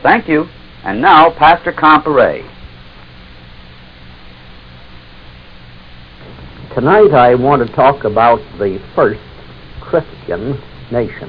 Thank you. And now, Pastor Comparet. Tonight I want to talk about the first Christian nation.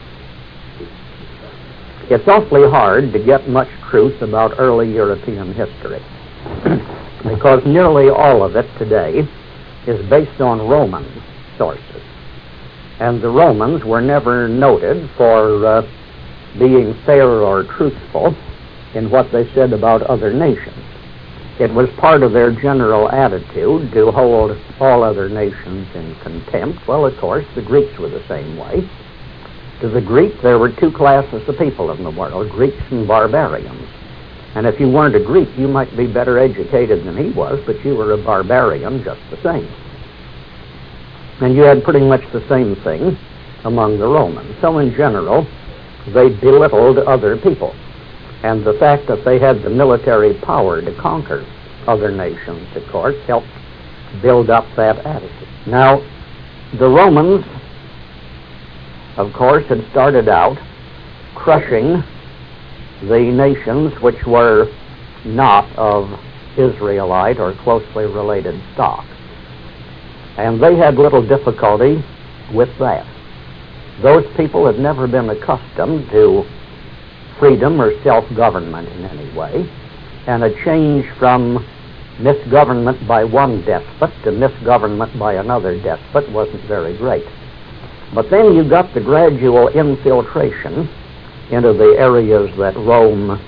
It's awfully hard to get much truth about early European history because nearly all of it today is based on Roman sources. And the Romans were never noted for being fair or truthful in what they said about other nations. It was part of their general attitude to hold all other nations in contempt. Well, of course, the Greeks were the same way. To the Greek, there were two classes of people in the world, Greeks and barbarians. And if you weren't a Greek, you might be better educated than he was, but you were a barbarian just the same. And you had pretty much the same thing among the Romans. So in general, they belittled other people. And the fact that they had the military power to conquer other nations, of course, helped build up that attitude. Now, the Romans, of course, had started out crushing the nations which were not of Israelite or closely related stock. And they had little difficulty with that. Those people had never been accustomed to freedom or self-government in any way, and a change from misgovernment by one despot to misgovernment by another despot wasn't very great. But then you got the gradual infiltration into the areas that Rome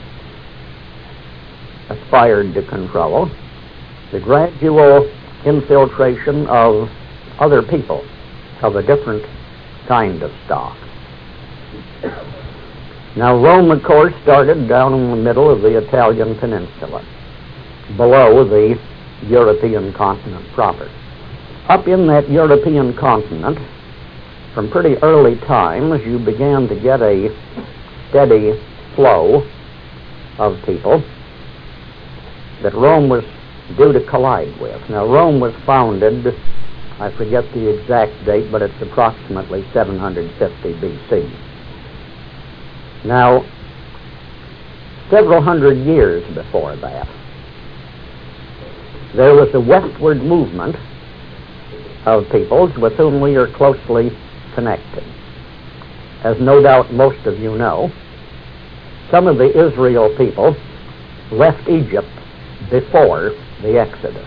aspired to control, the gradual infiltration of other people of a different kind of stock. Now, Rome, of course, started down in the middle of the Italian peninsula, below the European continent proper. Up in that European continent, from pretty early times, you began to get a steady flow of people that Rome was due to collide with. Now, Rome was founded, I forget the exact date, but it's approximately 750 B.C. Now, several hundred years before that, there was a westward movement of peoples with whom we are closely connected. As no doubt most of you know, some of the Israel people left Egypt before the Exodus.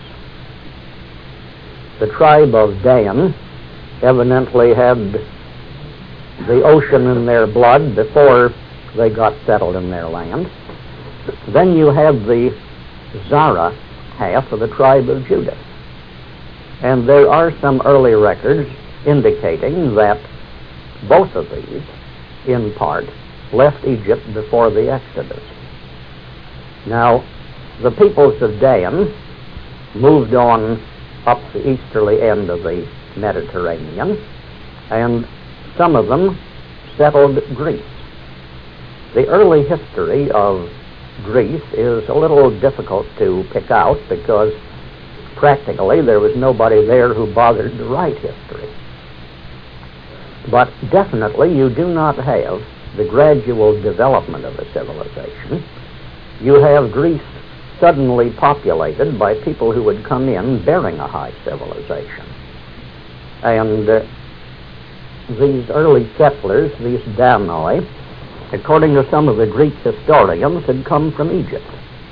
The tribe of Dan evidently had the ocean in their blood before they got settled in their land. Then you have the Zara half of the tribe of Judah. And there are some early records indicating that both of these, in part, left Egypt before the Exodus. Now, the peoples of Dan moved on up the easterly end of the Mediterranean, and some of them settled Greece. The early history of Greece is a little difficult to pick out because practically there was nobody there who bothered to write history. But definitely you do not have the gradual development of a civilization. You have Greece suddenly populated by people who would come in bearing a high civilization. And these early settlers, these Danoi, according to some of the Greek historians, had come from Egypt.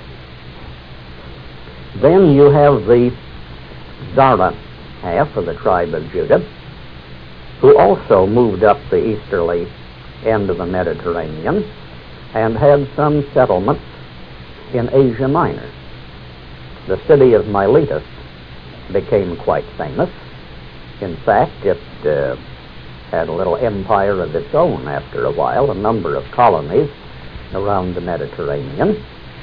Then you have the Zara half of the tribe of Judah, who also moved up the easterly end of the Mediterranean and had some settlements in Asia Minor. The city of Miletus became quite famous. In fact, it had a little empire of its own after a while, a number of colonies around the Mediterranean.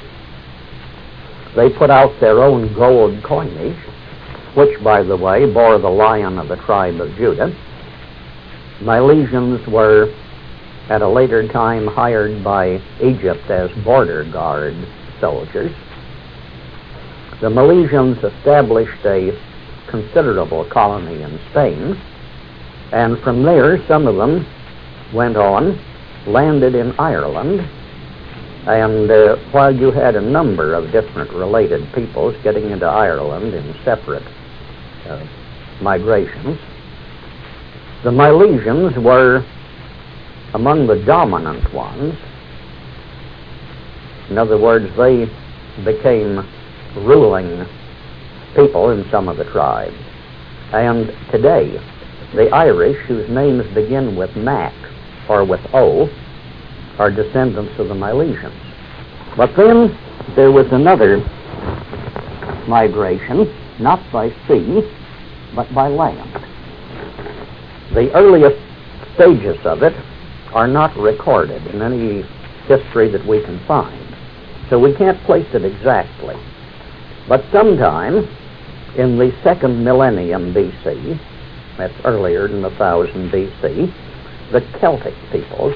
They put out their own gold coinage, which, by the way, bore the lion of the tribe of Judah. Milesians were, at a later time, hired by Egypt as border guard soldiers. The Milesians established a considerable colony in Spain, and from there some of them went on, landed in Ireland, And while you had a number of different related peoples getting into Ireland in separate migrations, the Milesians were among the dominant ones. In other words, they became ruling people in some of the tribes. And today, the Irish, whose names begin with Mac or with O, are descendants of the Milesians. But then there was another migration, not by sea, but by land. The earliest stages of it are not recorded in any history that we can find, so we can't place it exactly. But sometime in the second millennium BC, that's earlier than 1000 BC, the Celtic peoples,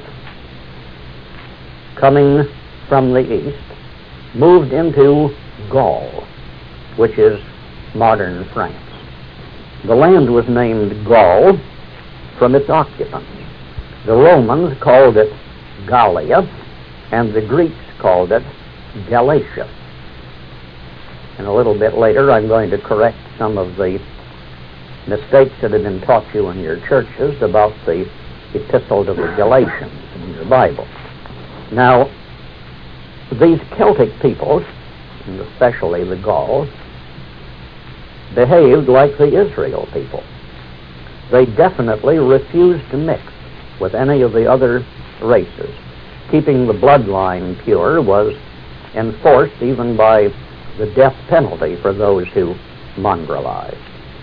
coming from the east, moved into Gaul, which is modern France. The land was named Gaul from its occupants. The Romans called it Gallia, and the Greeks called it Galatia. And a little bit later, I'm going to correct some of the mistakes that have been taught you in your churches about the Epistle to the Galatians in your Bible. Now, these Celtic peoples, and especially the Gauls, behaved like the Israel people. They definitely refused to mix with any of the other races. Keeping the bloodline pure was enforced even by the death penalty for those who mongrelized.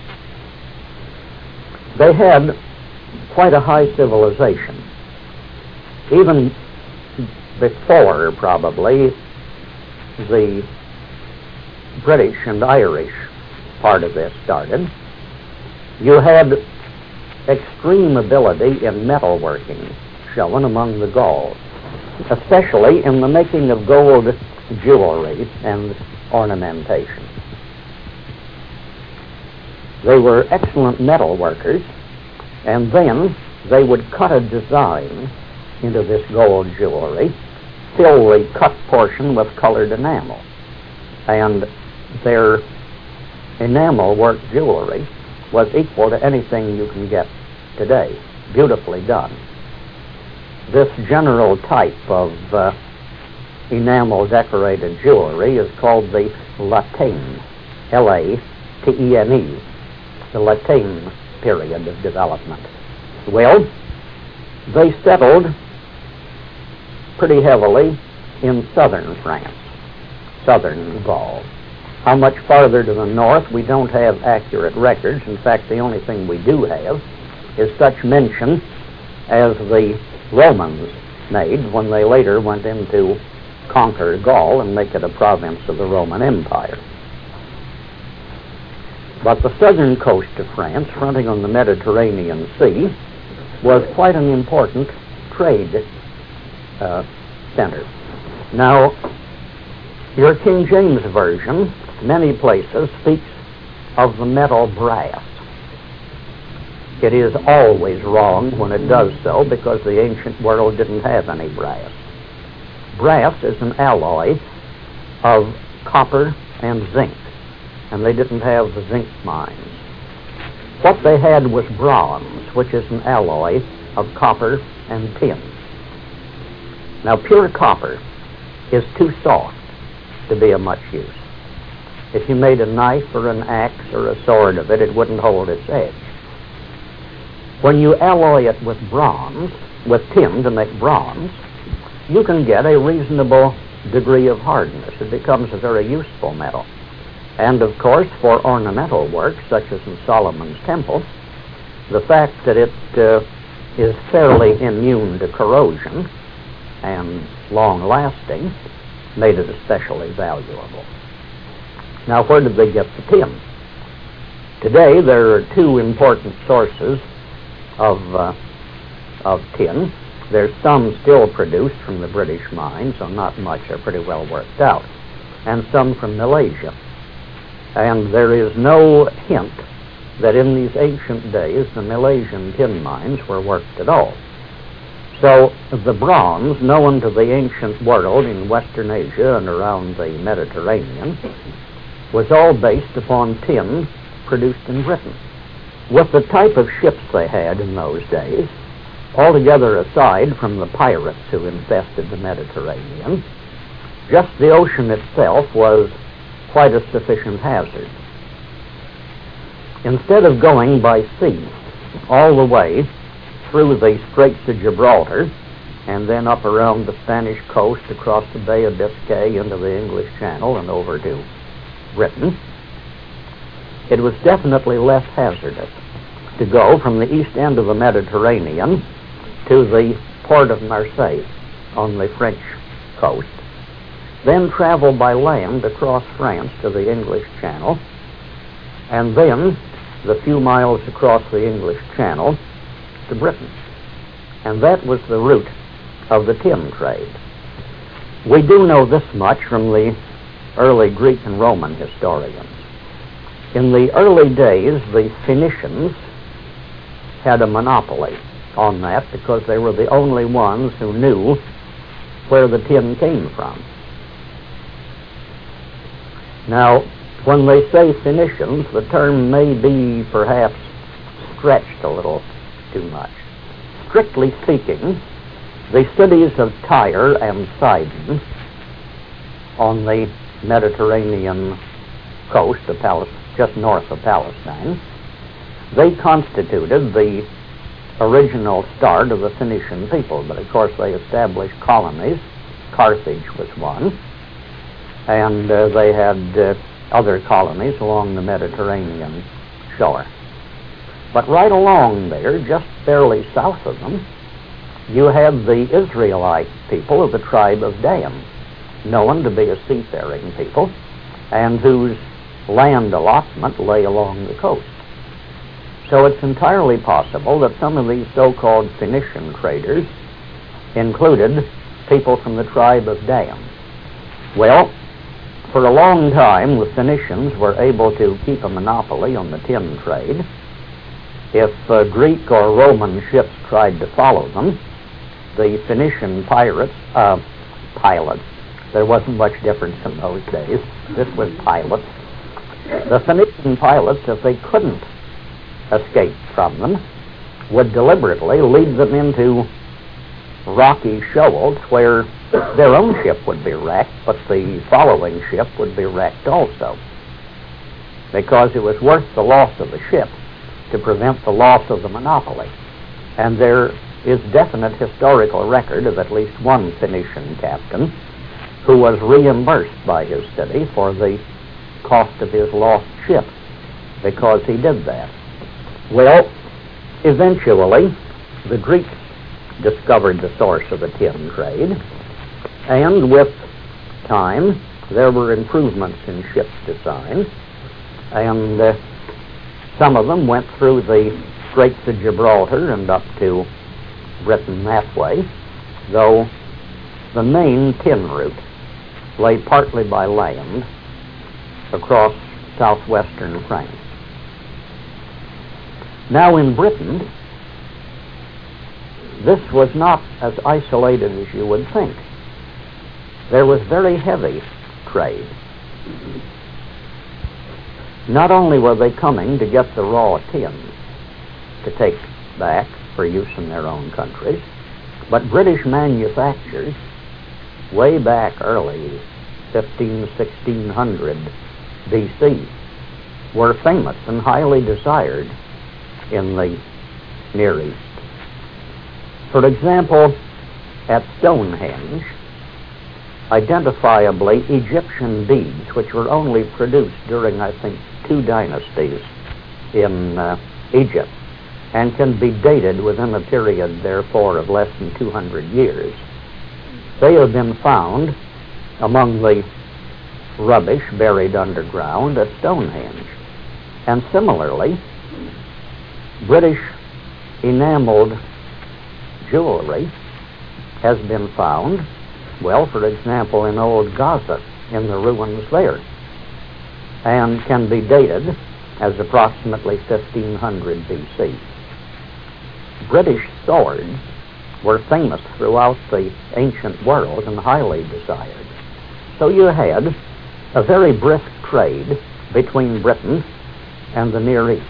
They had quite a high civilization. Even before, probably, the British and Irish part of this started, you had extreme ability in metalworking shown among the Gauls, especially in the making of gold jewelry and ornamentation. They were excellent metal workers, and then they would cut a design into this gold jewelry, fill the cut portion with colored enamel, and their enamel work jewelry was equal to anything you can get today, beautifully done. This general type of enamel decorated jewelry is called the Latène, Latene, the Latène period of development. Well, they settled pretty heavily in southern France, southern Gaul. How much farther to the north, we don't have accurate records. In fact, the only thing we do have is such mention as the Romans made when they later went in to conquer Gaul and make it a province of the Roman Empire. But the southern coast of France, fronting on the Mediterranean Sea, was quite an important trade center. Now, your King James Version, many places, speaks of the metal brass. It is always wrong when it does so, because the ancient world didn't have any brass. Brass is an alloy of copper and zinc, and they didn't have the zinc mines. What they had was bronze, which is an alloy of copper and tin. Now, pure copper is too soft to be of much use. If you made a knife or an axe or a sword of it, it wouldn't hold its edge. When you alloy it with bronze, with tin to make bronze, you can get a reasonable degree of hardness. It becomes a very useful metal. And, of course, for ornamental work, such as in Solomon's Temple, the fact that it is fairly immune to corrosion and long-lasting made it especially valuable. Now, where did they get the tin? Today, there are two important sources of tin. There's some still produced from the British mines, so not much, are pretty well worked out, and some from Malaysia. And there is no hint that in these ancient days the Malaysian tin mines were worked at all. So the bronze known to the ancient world in Western Asia and around the Mediterranean was all based upon tin produced in Britain. With the type of ships they had in those days, altogether aside from the pirates who infested the Mediterranean, just the ocean itself was quite a sufficient hazard. Instead of going by sea all the way through the Straits of Gibraltar and then up around the Spanish coast, across the Bay of Biscay into the English Channel and over to Britain, it was definitely less hazardous to go from the east end of the Mediterranean to the port of Marseille on the French coast, then travel by land across France to the English Channel, and then the few miles across the English Channel to Britain. And that was the route of the tin trade. We do know this much from the early Greek and Roman historians. In the early days, the Phoenicians had a monopoly on that because they were the only ones who knew where the tin came from. Now, when they say Phoenicians, the term may be perhaps stretched a little too much. Strictly speaking, the cities of Tyre and Sidon on the Mediterranean coast of just north of Palestine, they constituted the original start of the Phoenician people, but of course they established colonies. Carthage was one, and they had other colonies along the Mediterranean shore. But right along there, just barely south of them, you had the Israelite people of the tribe of Dan, known to be a seafaring people, and whose land allotment lay along the coast. So it's entirely possible that some of these so-called Phoenician traders included people from the tribe of Dan. Well, for a long time, the Phoenicians were able to keep a monopoly on the tin trade. If Greek or Roman ships tried to follow them, the Phoenician pilots, there wasn't much difference in those days. This was pilots. The Phoenician pilots, if they couldn't escape from them, would deliberately lead them into rocky shoals where their own ship would be wrecked, but the following ship would be wrecked also, because it was worth the loss of the ship to prevent the loss of the monopoly. And there is definite historical record of at least one Phoenician captain who was reimbursed by his city for the cost of his lost ship because he did that. Well, eventually, the Greeks discovered the source of the tin trade, and with time, there were improvements in ship's design, and some of them went through the Straits of Gibraltar and up to Britain that way, though the main tin route lay partly by land across southwestern France. Now in Britain, this was not as isolated as you would think. There was very heavy trade. Not only were they coming to get the raw tin to take back for use in their own countries, but British manufacturers way back early, 1600 BC, were famous and highly desired in the Near East. For example, at Stonehenge, identifiably Egyptian beads, which were only produced during, I think, 2 dynasties in Egypt, and can be dated within a period, therefore, of less than 200 years. They have been found among the rubbish buried underground at Stonehenge. And similarly, British enameled jewelry has been found, well, for example, in old Gaza, in the ruins there, and can be dated as approximately 1500 BC. British swords were famous throughout the ancient world and highly desired. So you had a very brisk trade between Britain and the Near East.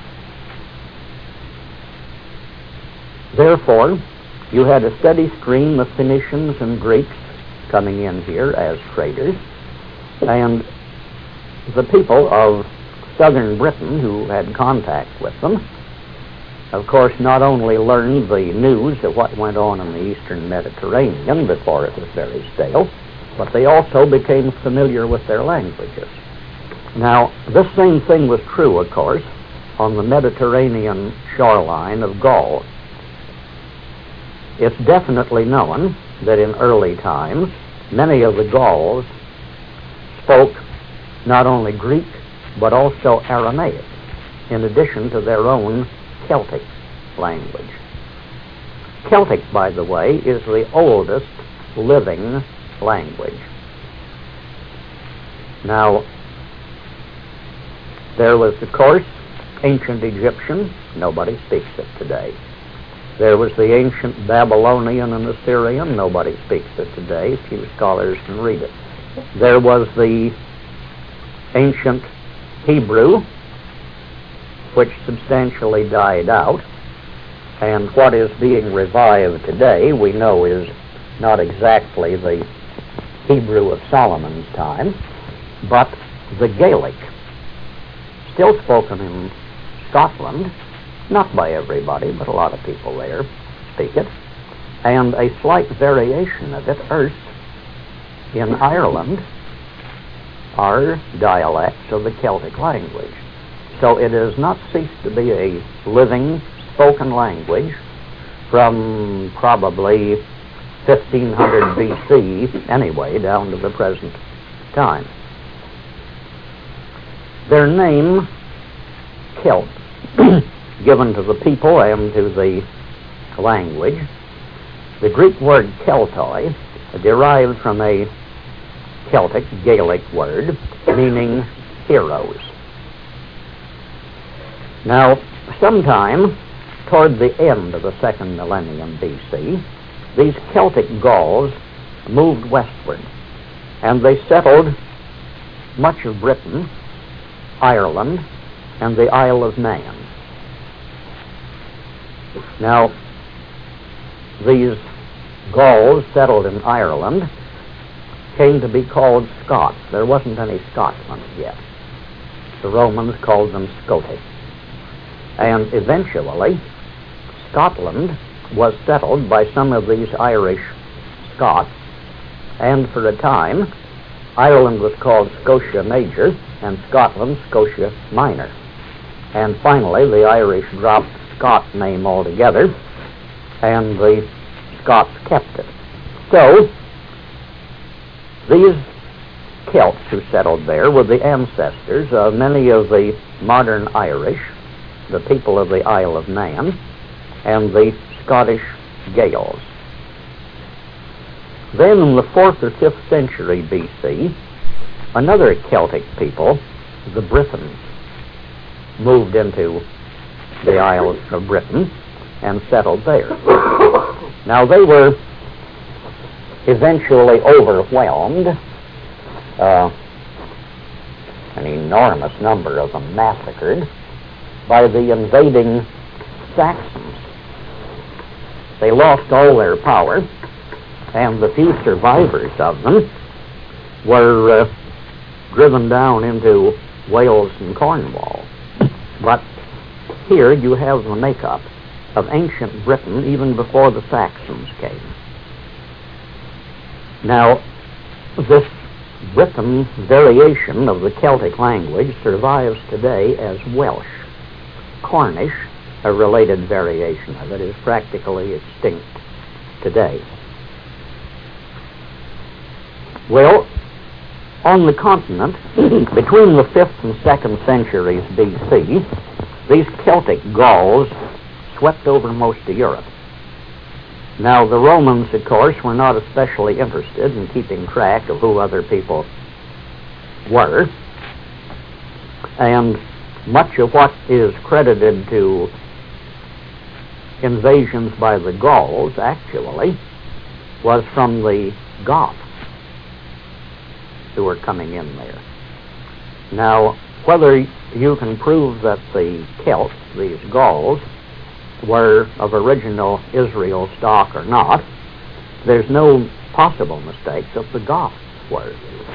Therefore, you had a steady stream of Phoenicians and Greeks coming in here as traders, and the people of southern Britain who had contact with them, of course, not only learned the news of what went on in the eastern Mediterranean before it was very stale, but they also became familiar with their languages. Now, this same thing was true, of course, on the Mediterranean shoreline of Gaul. It's definitely known that in early times, many of the Gauls spoke not only Greek, but also Aramaic, in addition to their own Celtic language. Celtic, by the way, is the oldest living language. Now, there was, of course, ancient Egyptian. Nobody speaks it today. There was the ancient Babylonian and Assyrian. Nobody speaks it today. Few scholars can read it. There was the ancient Hebrew, which substantially died out, and what is being revived today we know is not exactly the Hebrew of Solomon's time, but the Gaelic, still spoken in Scotland, not by everybody, but a lot of people there speak it, and a slight variation of it, Erse, in Ireland, are dialects of the Celtic language. So it has not ceased to be a living, spoken language from probably 1500 BC, anyway, down to the present time. Their name, Celt, given to the people and to the language, the Greek word Keltoi, derived from a Celtic Gaelic word meaning heroes. Now, sometime toward the end of the second millennium BC, these Celtic Gauls moved westward, and they settled much of Britain, Ireland, and the Isle of Man. Now, these Gauls settled in Ireland came to be called Scots. There wasn't any Scotland yet. The Romans called them Scoti. And eventually, Scotland was settled by some of these Irish Scots, and for a time, Ireland was called Scotia Major and Scotland Scotia Minor. And finally, the Irish dropped Scot name altogether, and the Scots kept it. So, these Celts who settled there were the ancestors of many of the modern Irish, the people of the Isle of Man, and the Scottish Gaels. Then in the 4th or 5th century BC, another Celtic people, the Britons, moved into the Isle of Britain and settled there. Now they were eventually overwhelmed, an enormous number of them massacred, by the invading Saxons. They lost all their power, and the few survivors of them were driven down into Wales and Cornwall. But here you have the makeup of ancient Britain even before the Saxons came. Now, this Briton variation of the Celtic language survives today as Welsh. Cornish, a related variation of it, is practically extinct today. Well, on the continent, between the 5th and 2nd centuries BC, these Celtic Gauls swept over most of Europe. Now, the Romans, of course, were not especially interested in keeping track of who other people were, and much of what is credited to invasions by the Gauls, actually, was from the Goths who were coming in there. Now, whether you can prove that the Celts, these Gauls, were of original Israel stock or not, there's no possible mistake that the Goths were.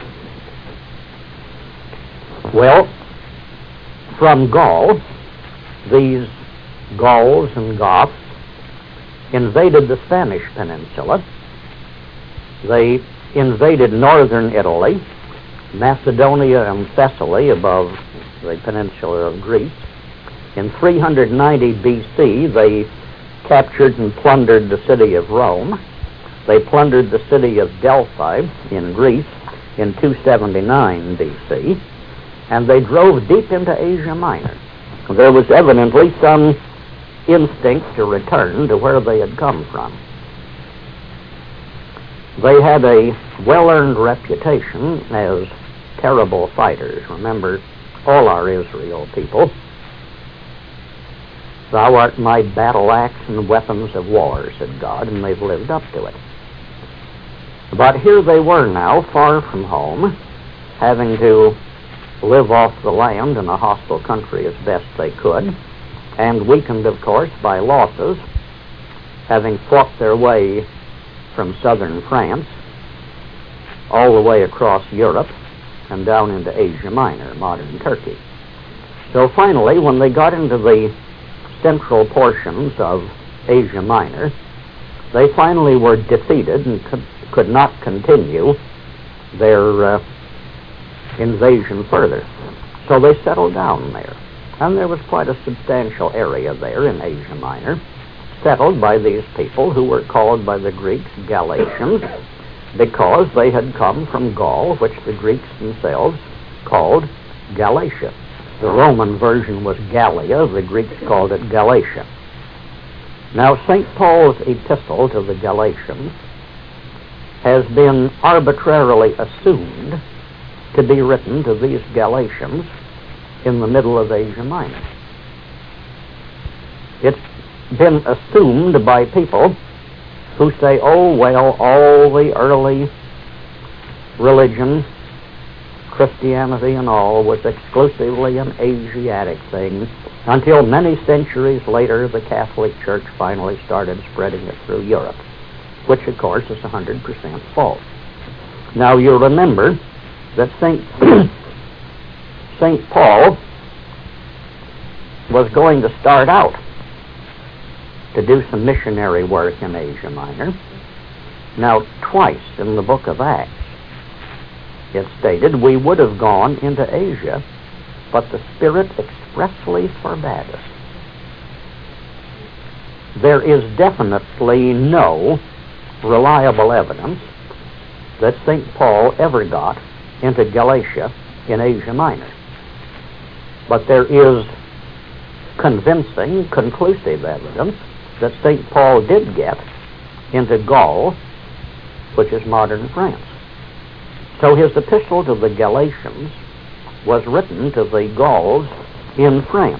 Well, from Gaul, these Gauls and Goths invaded the Spanish peninsula. They invaded northern Italy, Macedonia and Thessaly above the peninsula of Greece. In 390 B.C., they captured and plundered the city of Rome. They plundered the city of Delphi in Greece in 279 B.C., and they drove deep into Asia Minor. There was evidently some instinct to return to where they had come from. They had a well-earned reputation as terrible fighters. Remember, all our Israel people, "Thou art my battle axe and weapons of war," said God, and they've lived up to it. But here they were now, far from home, having to live off the land in a hostile country as best they could, and weakened, of course, by losses, having fought their way from southern France all the way across Europe and down into Asia Minor, modern Turkey. So finally, when they got into the central portions of Asia Minor, they finally were defeated and could not continue their invasion further. So they settled down there. And there was quite a substantial area there in Asia Minor, settled by these people who were called by the Greeks Galatians, because they had come from Gaul, which the Greeks themselves called Galatia. The Roman version was Gallia, the Greeks called it Galatia. Now, St. Paul's epistle to the Galatians has been arbitrarily assumed to be written to these Galatians in the middle of Asia Minor. It's been assumed by people who say, oh, well, all the early religion, Christianity and all, was exclusively an Asiatic thing, until many centuries later the Catholic Church finally started spreading it through Europe, which, of course, is 100% false. Now, you remember that St. Paul was going to start out to do some missionary work in Asia Minor. Now, twice in the book of Acts, it stated, we would have gone into Asia, but the Spirit expressly forbade us. There is definitely no reliable evidence that St. Paul ever got into Galatia in Asia Minor. But there is convincing, conclusive evidence that St. Paul did get into Gaul, which is modern France. So his epistle to the Galatians was written to the Gauls in France.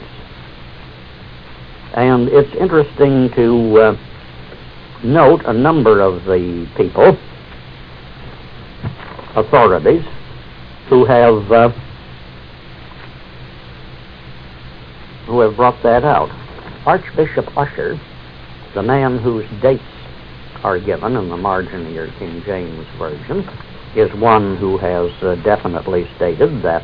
And it's interesting to note a number of the people, authorities, who have brought that out. Archbishop Usher, the man whose dates are given in the margin of your King James Version, is one who has definitely stated that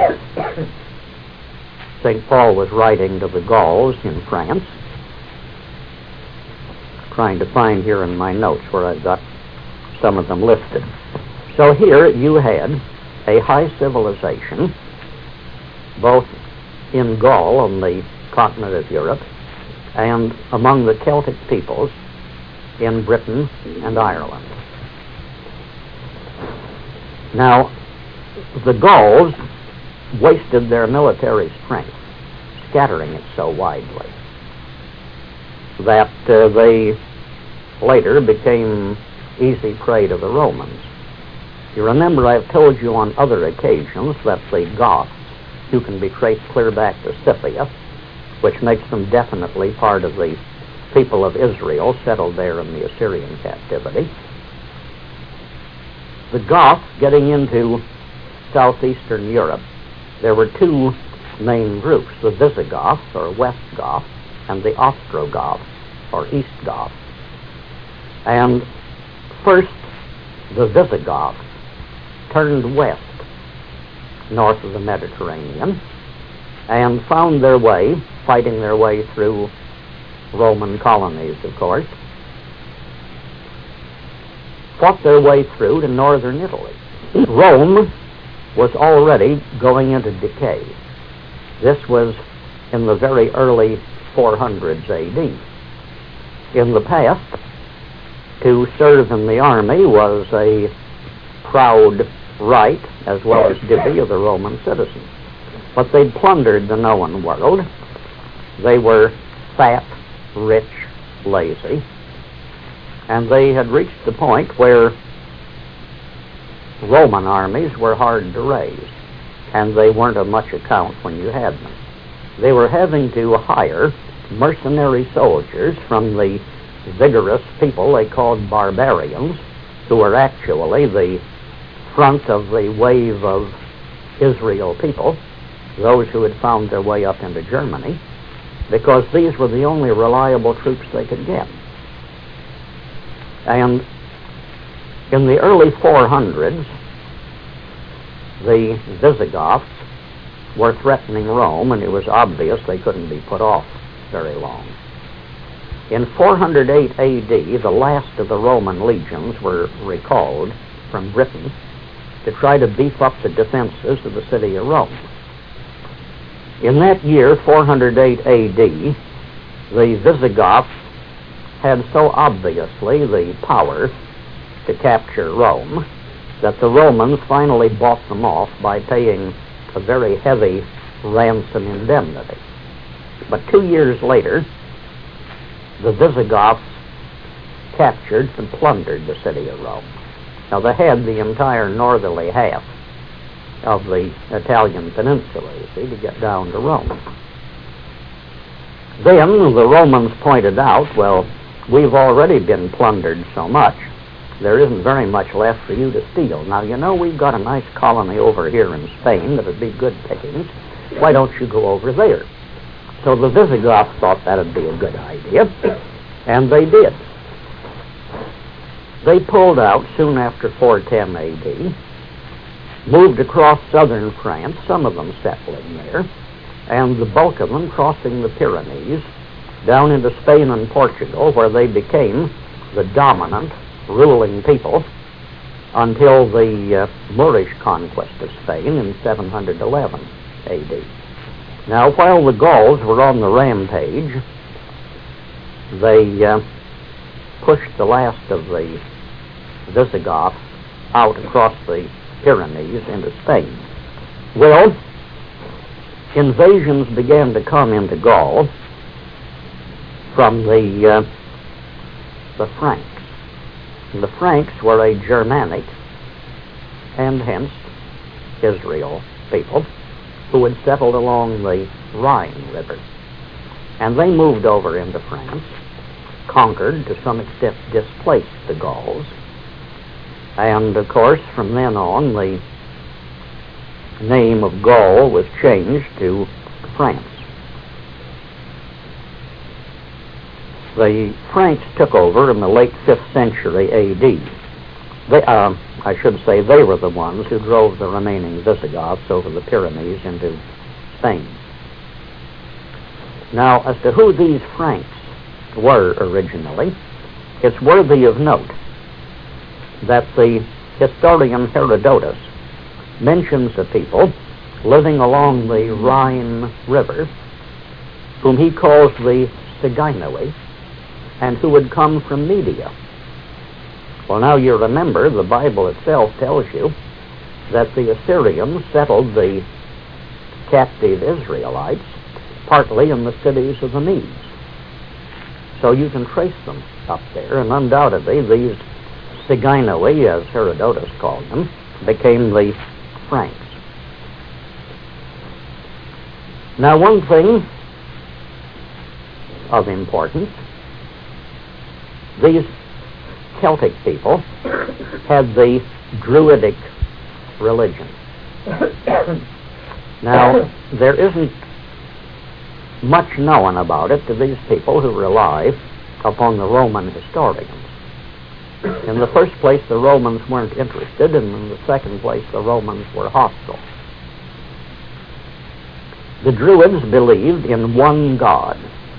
St. Paul was writing to the Gauls in France. Trying to find here in my notes where I've got some of them listed. So here you had a high civilization, both in Gaul on the continent of Europe and among the Celtic peoples in Britain and Ireland. Now, the Gauls wasted their military strength, scattering it so widely that they later became easy prey to the Romans. You remember I've told you on other occasions that the Goths, who can be traced clear back to Scythia, which makes them definitely part of the people of Israel settled there in the Assyrian captivity. The Goths getting into southeastern Europe, there were two main groups, the Visigoths, or West Goths, and the Ostrogoths, or East Goths. And first, the Visigoths turned west, north of the Mediterranean, and found their way, fighting their way through Roman colonies, of course, fought their way through to northern Italy. Rome was already going into decay. This was in the very early 400s A.D. In the past, to serve in the army was a proud right, as well as duty, of the Roman citizen. But they'd plundered the known world. They were fat, rich, lazy, and they had reached the point where Roman armies were hard to raise, and they weren't of much account when you had them. They were having to hire mercenary soldiers from the vigorous people they called barbarians, who were actually the front of the wave of Israel people, those who had found their way up into Germany, because these were the only reliable troops they could get. And in the early 400s, the Visigoths were threatening Rome, and it was obvious they couldn't be put off very long. In 408 A.D., the last of the Roman legions were recalled from Britain to try to beef up the defenses of the city of Rome. In that year, 408 A.D., the Visigoths had so obviously the power to capture Rome that the Romans finally bought them off by paying a very heavy ransom indemnity. But 2 years later, the Visigoths captured and plundered the city of Rome. Now, they had the entire northerly half of the Italian peninsula, you see, to get down to Rome. Then the Romans pointed out, well, we've already been plundered so much, there isn't very much left for you to steal. Now, you know, we've got a nice colony over here in Spain that would be good pickings. Why don't you go over there? So the Visigoths thought that would be a good idea, and they did. They pulled out soon after 410 A.D., moved across southern France, some of them settling there, and the bulk of them crossing the Pyrenees down into Spain and Portugal, where they became the dominant ruling people until the Moorish conquest of Spain in 711 A.D. Now, while the Gauls were on the rampage, they pushed the last of the Visigoths out across the Pyrenees into Spain. Well, invasions began to come into Gaul from the Franks. And the Franks were a Germanic, and hence Israel people, who had settled along the Rhine River. And they moved over into France, conquered, to some extent displaced the Gauls, and of course from then on the name of Gaul was changed to France. The Franks took over in the late 5th century A.D. I should say they were the ones who drove the remaining Visigoths over the Pyrenees into Spain. Now, as to who these Franks were originally, it's worthy of note that the historian Herodotus mentions a people living along the Rhine River whom he calls the Sigainoi, and who had come from Media. Well, now you remember, the Bible itself tells you that the Assyrians settled the captive Israelites partly in the cities of the Medes. So you can trace them up there, and undoubtedly these Sigainoi, as Herodotus called them, became the Franks. Now, one thing of importance these Celtic people had the Druidic religion. Now, there isn't much known about it to these people who rely upon the Roman historians. In the first place, the Romans weren't interested, and in the second place, the Romans were hostile. The Druids believed in one God,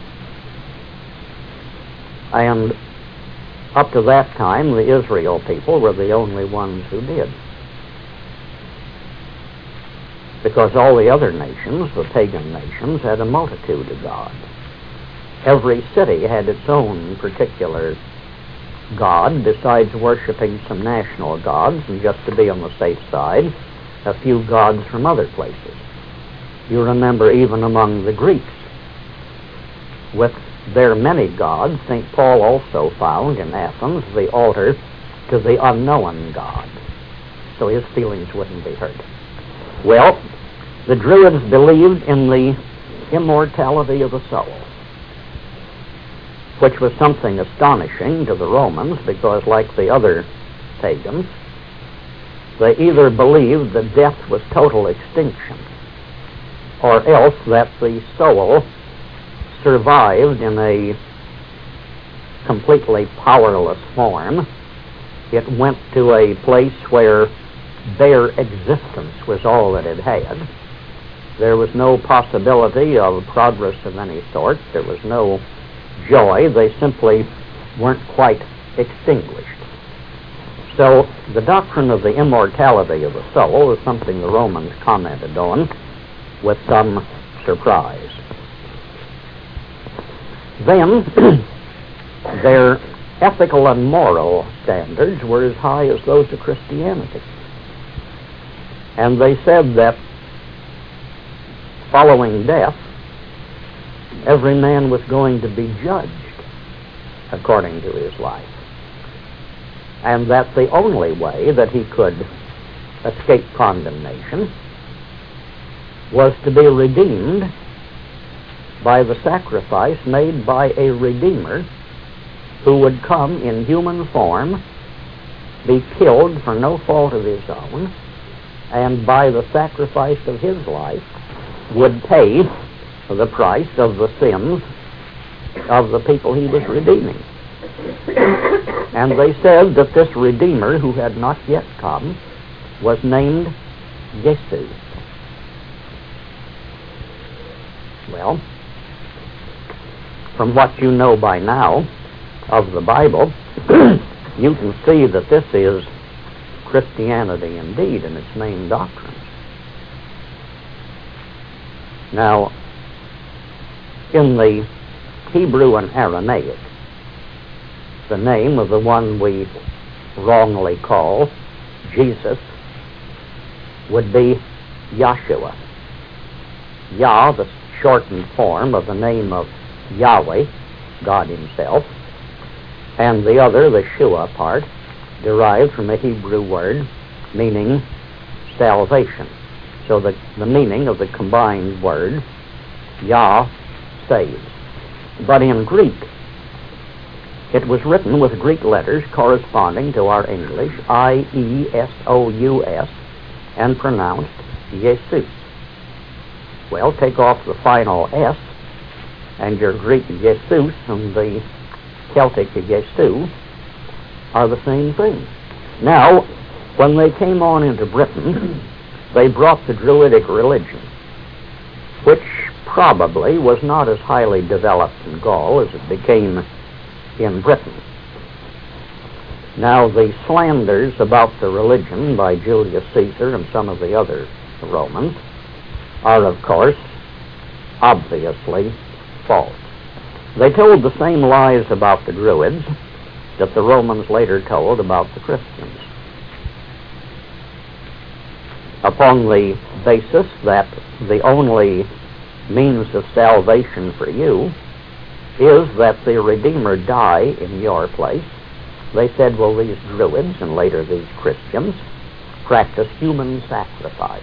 and up to that time, the Israel people were the only ones who did. Because all the other nations, the pagan nations, had a multitude of gods. Every city had its own particular god, besides worshiping some national gods, and just to be on the safe side, a few gods from other places. You remember even among the Greeks, with their many gods, St. Paul also found in Athens the altar to the unknown God, so his feelings wouldn't be hurt. Well, the Druids believed in the immortality of the soul, which was something astonishing to the Romans, because like the other pagans, they either believed that death was total extinction, or else that the soul survived in a completely powerless form. It went to a place where bare existence was all that it had. There was no possibility of progress of any sort. There was no joy. They simply weren't quite extinguished. So the doctrine of the immortality of the soul is something the Romans commented on with some surprise. Then their ethical and moral standards were as high as those of Christianity. And they said that following death, every man was going to be judged according to his life, and that the only way that he could escape condemnation was to be redeemed by the sacrifice made by a Redeemer who would come in human form, be killed for no fault of his own, and by the sacrifice of his life would pay the price of the sins of the people he was redeeming. And they said that this Redeemer, who had not yet come, was named Jesus. Well, from what you know by now of the Bible, you can see that this is Christianity indeed in its main doctrines. Now, in the Hebrew and Aramaic, the name of the one we wrongly call Jesus would be Yahshua. Yah, the shortened form of the name of Yahweh, God himself, and the other, the Shua part, derived from a Hebrew word meaning salvation. So the meaning of the combined word, Yah, saves. But in Greek, it was written with Greek letters corresponding to our English, I-E-S-O-U-S, and pronounced Jesus. Well, take off the final S, and your Greek Jesus and the Celtic Jesu are the same thing. Now, when they came on into Britain, they brought the Druidic religion, which probably was not as highly developed in Gaul as it became in Britain. Now, the slanders about the religion by Julius Caesar and some of the other Romans are, of course, obviously false. They told the same lies about the Druids that the Romans later told about the Christians, upon the basis that the only means of salvation for you is that the Redeemer die in your place. They said, well, these Druids and later these Christians practice human sacrifice.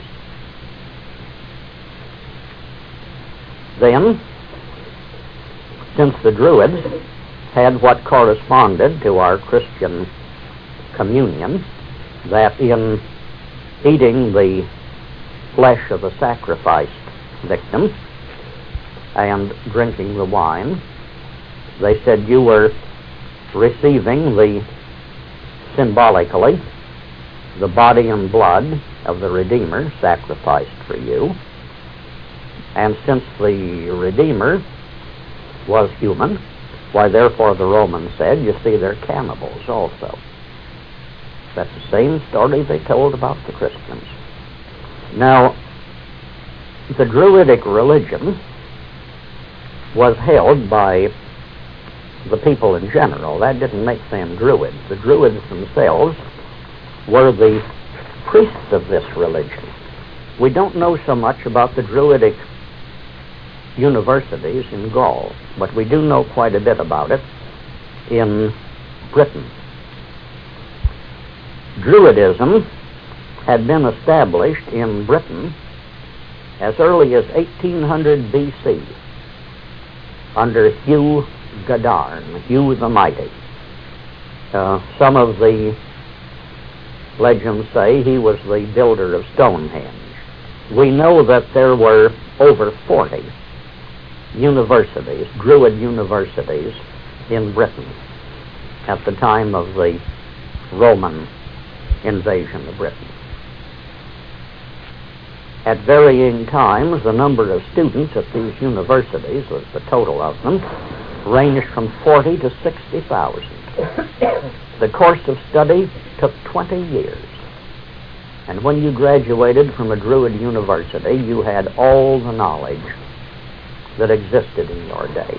Then, since the Druids had what corresponded to our Christian communion, that in eating the flesh of the sacrificed victim and drinking the wine, they said you were receiving symbolically the body and blood of the Redeemer sacrificed for you. And since the Redeemer was human, why therefore the Romans said, you see, they're cannibals also. That's the same story they told about the Christians. Now, the Druidic religion was held by the people in general. That didn't make them Druids. The Druids themselves were the priests of this religion. We don't know so much about the Druidic universities in Gaul, but we do know quite a bit about it in Britain. Druidism had been established in Britain as early as 1800 B.C. under Hugh Gadarn, Hugh the Mighty. Some of the legends say he was the builder of Stonehenge. We know that there were over 40 universities, Druid universities, in Britain at the time of the Roman invasion of Britain. At varying times, the number of students at these universities, was the total of them, ranged from 40 to 60,000. The course of study took 20 years. And when you graduated from a Druid university, you had all the knowledge that existed in your day.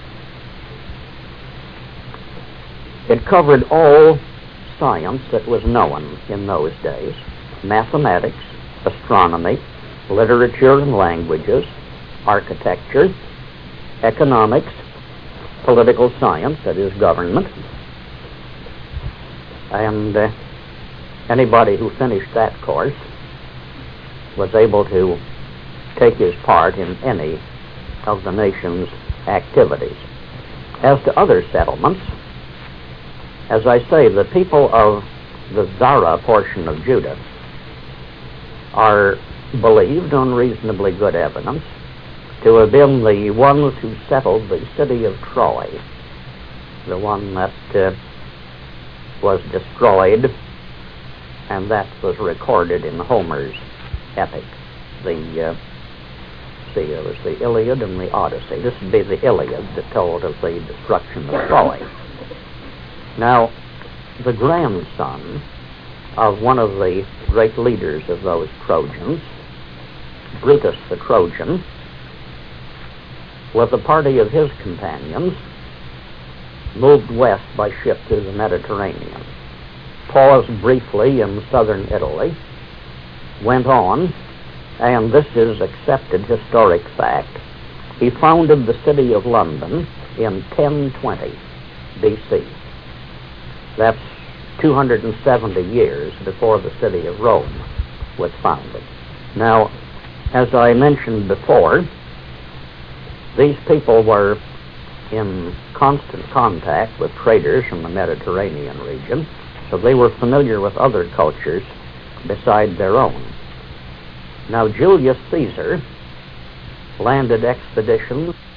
It covered all science that was known in those days: mathematics, astronomy, literature and languages, architecture, economics, political science, that is government, and anybody who finished that course was able to take his part in any of the nation's activities. As to other settlements, as I say, the people of the Zara portion of Judah are believed, on reasonably good evidence, to have been the ones who settled the city of Troy, the one that was destroyed, and that was recorded in Homer's epic. It was the Iliad and the Odyssey. This would be the Iliad that told of the destruction of Troy. Now, the grandson of one of the great leaders of those Trojans, Brutus the Trojan, with a party of his companions, moved west by ship to the Mediterranean, paused briefly in southern Italy, went on, and this is accepted historic fact, he founded the city of London in 1020 B.C. That's 270 years before the city of Rome was founded. Now, as I mentioned before, these people were in constant contact with traders from the Mediterranean region, so they were familiar with other cultures beside their own. Now, Julius Caesar landed expeditions